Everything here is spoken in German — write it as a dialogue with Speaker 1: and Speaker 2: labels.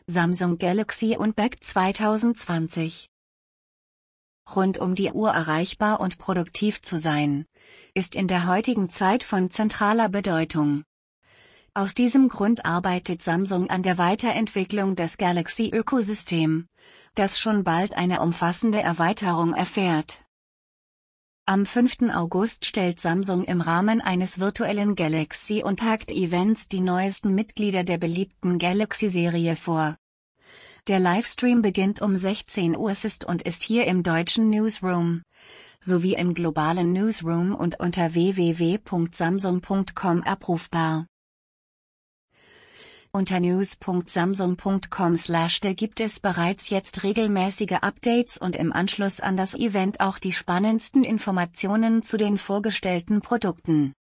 Speaker 1: Samsung Galaxy Unpacked 2020. Rund um die Uhr erreichbar und produktiv zu sein, ist in der heutigen Zeit von zentraler Bedeutung. Aus diesem Grund arbeitet Samsung an der Weiterentwicklung des Galaxy-Ökosystem, das schon bald eine umfassende Erweiterung erfährt. Am 5. August stellt Samsung im Rahmen eines virtuellen Galaxy Unpacked Events die neuesten Mitglieder der beliebten Galaxy-Serie vor. Der Livestream beginnt um 16 Uhr und ist hier im deutschen Newsroom, sowie im globalen Newsroom und unter www.samsung.com abrufbar. Unter news.samsung.com/de gibt es bereits jetzt regelmäßige Updates und im Anschluss an das Event auch die spannendsten Informationen zu den vorgestellten Produkten.